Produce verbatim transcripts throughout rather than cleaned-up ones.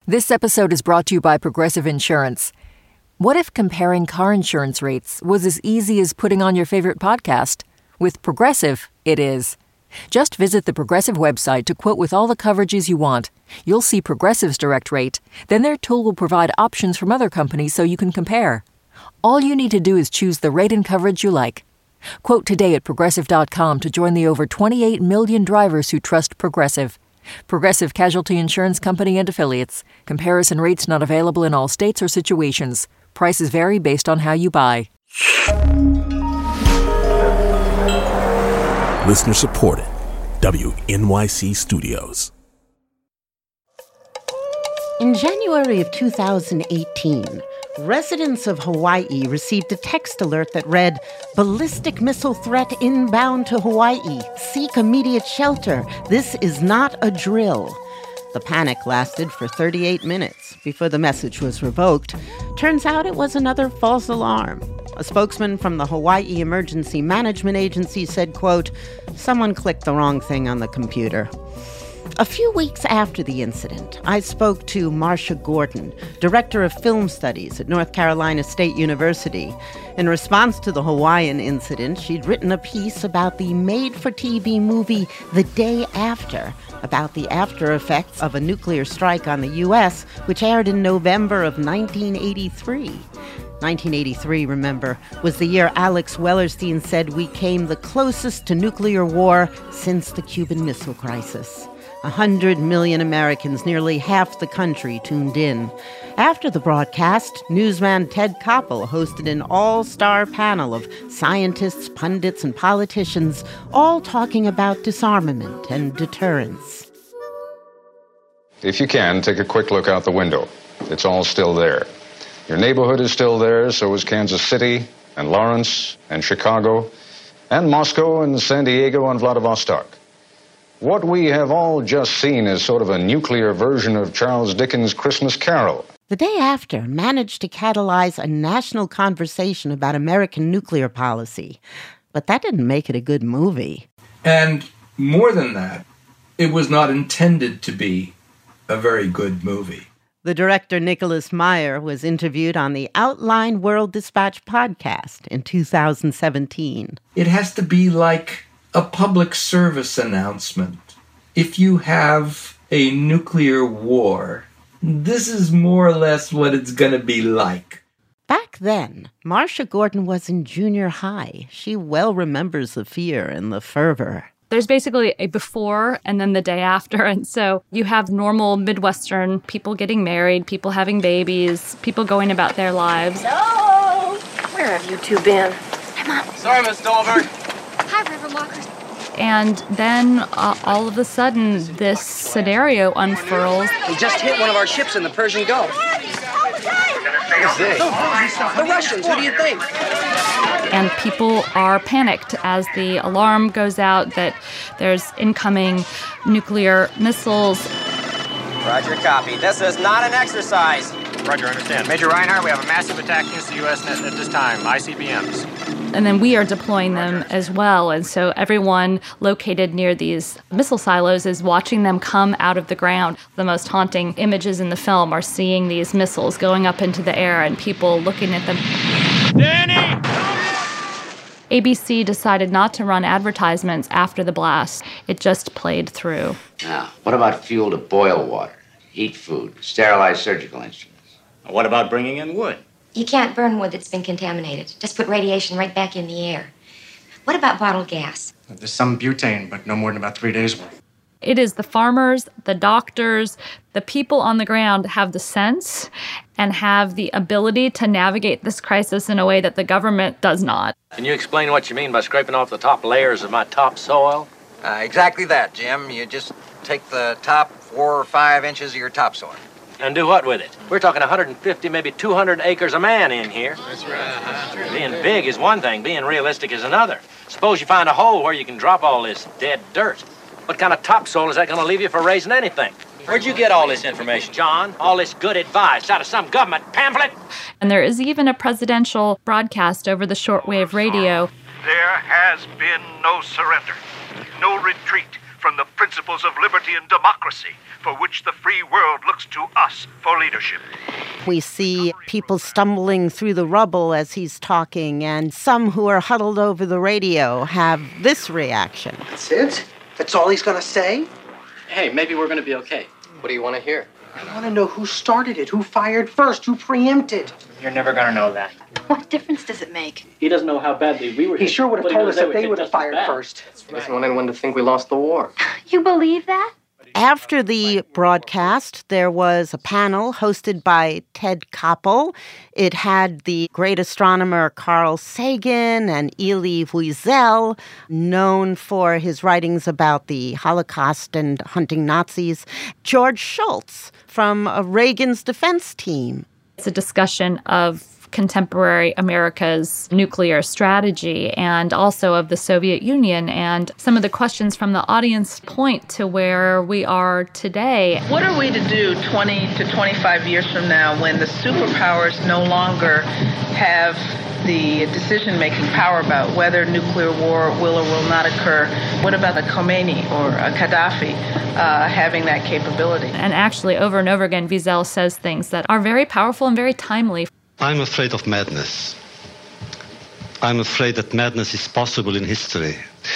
This episode is brought to you by Progressive Insurance. What if comparing car insurance rates was as easy as putting on your favorite podcast? With Progressive, it is. Just visit the Progressive website to quote with all the coverages you want. You'll see Progressive's direct rate. Then their tool will provide options from other companies so you can compare. All you need to do is choose the rate and coverage you like. Quote today at Progressive dot com to join the over twenty-eight million drivers who trust Progressive. Progressive Casualty Insurance Company and Affiliates. Comparison rates not available in all states or situations. Prices vary based on how you buy. Listener supported. W N Y C Studios. In January of two thousand eighteen, residents of Hawaii received a text alert that read, "Ballistic missile threat inbound to Hawaii. Seek immediate shelter. This is not a drill." The panic lasted for thirty-eight minutes before the message was revoked. Turns out it was another false alarm. A spokesman from the Hawaii Emergency Management Agency said, quote, "Someone clicked the wrong thing on the computer." A few weeks after the incident, I spoke to Marcia Gordon, director of film studies at North Carolina State University. In response to the Hawaiian incident, she'd written a piece about the made-for-T V movie The Day After, about the after effects of a nuclear strike on the U S, which aired in November of nineteen eighty-three. nineteen eighty-three, remember, was the year Alex Wellerstein said we came the closest to nuclear war since the Cuban Missile Crisis. A hundred million Americans, nearly half the country, tuned in. After the broadcast, newsman Ted Koppel hosted an all-star panel of scientists, pundits, and politicians, all talking about disarmament and deterrence. If you can, take a quick look out the window. It's all still there. Your neighborhood is still there, so is Kansas City, and Lawrence, and Chicago, and Moscow, and San Diego, and Vladivostok. What we have all just seen is sort of a nuclear version of Charles Dickens' Christmas Carol. The Day After managed to catalyze a national conversation about American nuclear policy. But that didn't make it a good movie. And more than that, it was not intended to be a very good movie. The director, Nicholas Meyer, was interviewed on the Outline World Dispatch podcast in two thousand seventeen. It has to be like a public service announcement. If you have a nuclear war, this is more or less what it's going to be like. Back then, Marcia Gordon was in junior high. She well remembers the fear and the fervor. There's basically a before and then the day after. And so you have normal Midwestern people getting married, people having babies, people going about their lives. No! Where have you two been? Come on. Sorry, Miss Dahlberg. Hi, Reverend Walker. And then uh, all of a sudden, this scenario unfurls. We just hit one of our ships in the Persian Gulf. Who's they? The Russians. Who do you think? And people are panicked as the alarm goes out that there's incoming nuclear missiles. Roger, copy. This is not an exercise. Roger, understand. Major Reinhardt, we have a massive attack against the U S net at this time. I C B Ms. And then we are deploying them as well. And so everyone located near these missile silos is watching them come out of the ground. The most haunting images in the film are seeing these missiles going up into the air and people looking at them. Danny! A B C decided not to run advertisements after the blast. It just played through. Now, what about fuel to boil water, heat food, sterilize surgical instruments? What about bringing in wood? You can't burn wood that's been contaminated. Just put radiation right back in the air. What about bottled gas? There's some butane, but no more than about three days worth. It is the farmers, the doctors, the people on the ground have the sense and have the ability to navigate this crisis in a way that the government does not. Can you explain what you mean by scraping off the top layers of my topsoil? Uh, exactly that, Jim. You just take the top four or five inches of your topsoil. And do what with it? We're talking one hundred fifty, maybe two hundred acres a man in here. That's right. Being big is one thing, being realistic is another. Suppose you find a hole where you can drop all this dead dirt. What kind of topsoil is that going to leave you for raising anything? Where'd you get all this information, John? All this good advice out of some government pamphlet? And there is even a presidential broadcast over the shortwave radio. There has been no surrender, no retreat from the principles of liberty and democracy, for which the free world looks to us for leadership. We see people stumbling through the rubble as he's talking, and some who are huddled over the radio have this reaction. That's it? That's all he's going to say? Hey, maybe we're going to be okay. What do you want to hear? I want to know who started it, who fired first, who preempted. You're never going to know that. What difference does it make? He doesn't know how badly we were hit. He sure would have told us that they would have fired first. He doesn't want anyone to think we lost the war. You believe that? After the broadcast, there was a panel hosted by Ted Koppel. It had the great astronomer Carl Sagan and Elie Wiesel, known for his writings about the Holocaust and hunting Nazis, George Shultz from Reagan's defense team. It's a discussion of contemporary America's nuclear strategy and also of the Soviet Union. And some of the questions from the audience point to where we are today. What are we to do twenty to twenty-five years from now when the superpowers no longer have the decision-making power about whether nuclear war will or will not occur? What about the Khomeini or uh, Gaddafi uh, having that capability? And actually, over and over again, Wiesel says things that are very powerful and very timely. I'm afraid of madness. I'm afraid that madness is possible in history.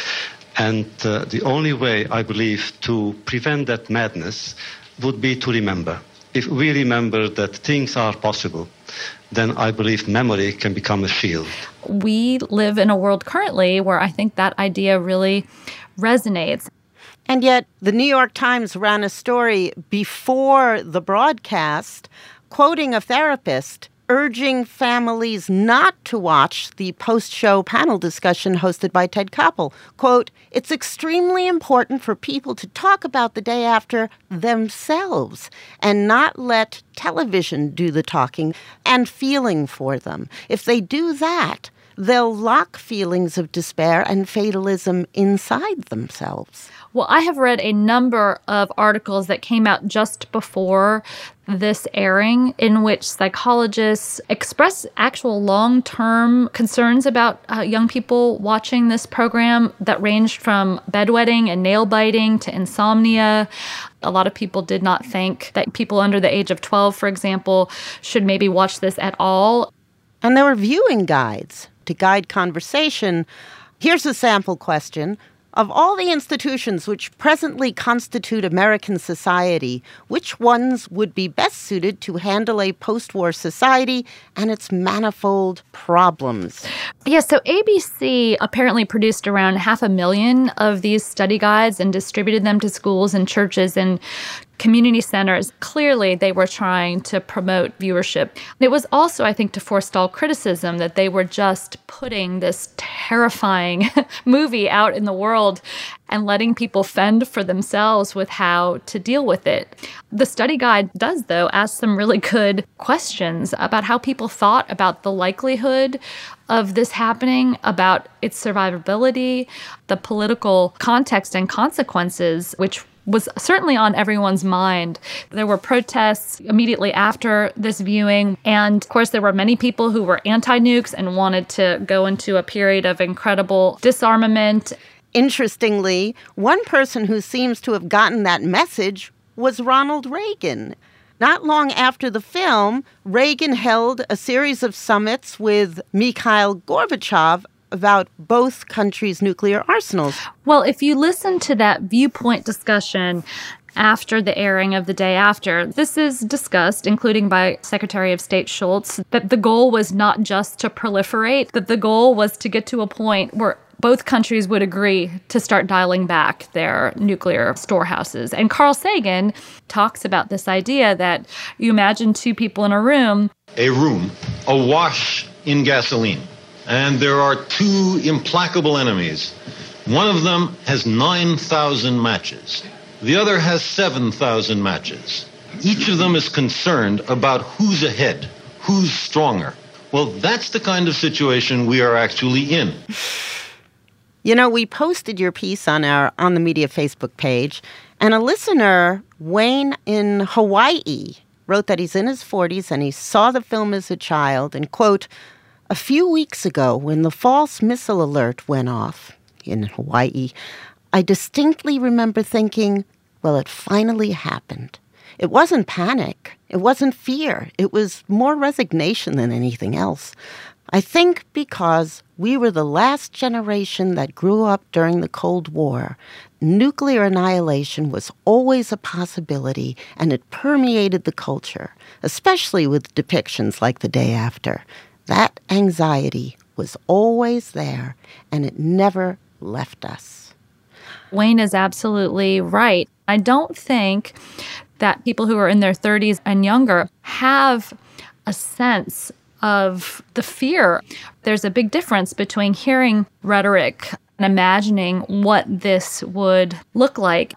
And uh, the only way, I believe, to prevent that madness would be to remember. If we remember that things are possible, then I believe memory can become a shield. We live in a world currently where I think that idea really resonates. And yet, the New York Times ran a story before the broadcast quoting a therapist urging families not to watch the post-show panel discussion hosted by Ted Koppel. Quote, "It's extremely important for people to talk about the day after themselves and not let television do the talking and feeling for them. If they do that, they'll lock feelings of despair and fatalism inside themselves." Well, I have read a number of articles that came out just before this airing in which psychologists express actual long-term concerns about uh, young people watching this program that ranged from bedwetting and nail biting to insomnia. A lot of people did not think that people under the age of twelve, for example, should maybe watch this at all. And there were viewing guides to guide conversation. Here's a sample question. Of all the institutions which presently constitute American society, which ones would be best suited to handle a post-war society and its manifold problems? Yeah, so A B C apparently produced around half a million of these study guides and distributed them to schools and churches and community centers. Clearly, they were trying to promote viewership. It was also, I think, to forestall criticism that they were just putting this terrifying movie out in the world and letting people fend for themselves with how to deal with it. The study guide does, though, ask some really good questions about how people thought about the likelihood of this happening, about its survivability, the political context and consequences, which was certainly on everyone's mind. There were protests immediately after this viewing. And of course, there were many people who were anti-nukes and wanted to go into a period of incredible disarmament. Interestingly, one person who seems to have gotten that message was Ronald Reagan. Not long after the film, Reagan held a series of summits with Mikhail Gorbachev about both countries' nuclear arsenals. Well, if you listen to that viewpoint discussion after the airing of The Day After, this is discussed, including by Secretary of State Shultz, that the goal was not just to proliferate, that the goal was to get to a point where both countries would agree to start dialing back their nuclear storehouses. And Carl Sagan talks about this idea that you imagine two people in a room. A room awash in gasoline. And there are two implacable enemies. One of them has nine thousand matches. The other has seven thousand matches. Each of them is concerned about who's ahead, who's stronger. Well, that's the kind of situation we are actually in. You know, we posted your piece on our On the Media Facebook page, and a listener, Wayne in Hawaii, wrote that he's in his forties and he saw the film as a child and, quote, "A few weeks ago, when the false missile alert went off in Hawaii, I distinctly remember thinking, well, it finally happened. It wasn't panic. It wasn't fear. It was more resignation than anything else. I think because we were the last generation that grew up during the Cold War, nuclear annihilation was always a possibility, and it permeated the culture, especially with depictions like The Day After. That anxiety was always there, and it never left us. Wayne is absolutely right. I don't think that people who are in their thirties and younger have a sense of the fear. There's a big difference between hearing rhetoric and imagining what this would look like.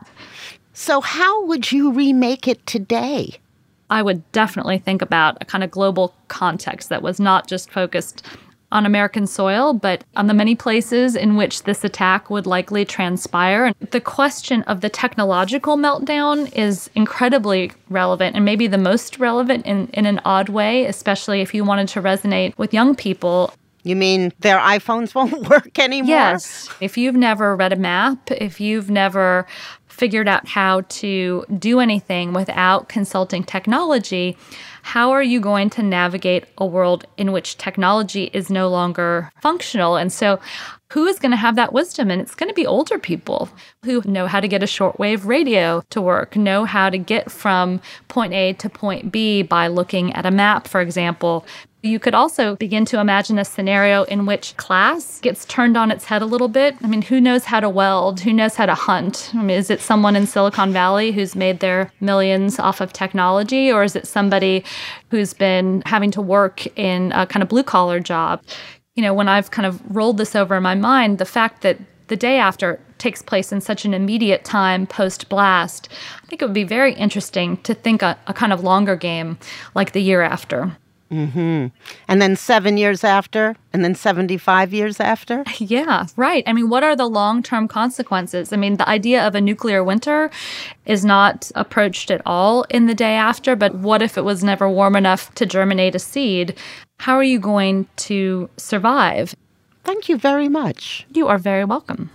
So how would you remake it today? I would definitely think about a kind of global context that was not just focused on American soil, but on the many places in which this attack would likely transpire. And the question of the technological meltdown is incredibly relevant, and maybe the most relevant in, in an odd way, especially if you wanted to resonate with young people. You mean their iPhones won't work anymore? Yes. If you've never read a map, if you've never figured out how to do anything without consulting technology, how are you going to navigate a world in which technology is no longer functional? And so who is going to have that wisdom? And it's going to be older people who know how to get a shortwave radio to work, know how to get from point A to point B by looking at a map, for example. You could also begin to imagine a scenario in which class gets turned on its head a little bit. I mean, who knows how to weld? Who knows how to hunt? I mean, is it someone in Silicon Valley who's made their millions off of technology? Or is it somebody who's been having to work in a kind of blue-collar job? You know, when I've kind of rolled this over in my mind, the fact that The Day After takes place in such an immediate time post-blast, I think it would be very interesting to think a, a kind of longer game like The Year After. Mm-hmm. And then seven years after, and then seventy-five years after? Yeah, right. I mean, what are the long-term consequences? I mean, the idea of a nuclear winter is not approached at all in The Day After, but what if it was never warm enough to germinate a seed? How are you going to survive? Thank you very much. You are very welcome.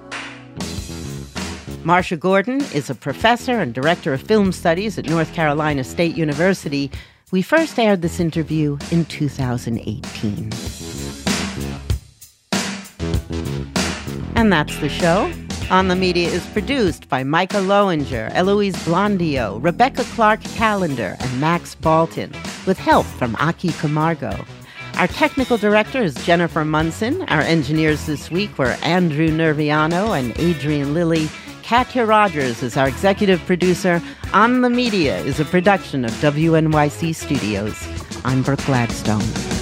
Marcia Gordon is a professor and director of film studies at North Carolina State University. We first aired this interview in two thousand eighteen. And that's the show. On the Media is produced by Micah Lowinger, Eloise Blondio, Rebecca Clark-Callender, and Max Balton, with help from Aki Camargo. Our technical director is Jennifer Munson. Our engineers this week were Andrew Nerviano and Adrian Lilly. Katya Rogers is our executive producer. On the Media is a production of W N Y C Studios. I'm Brooke Gladstone.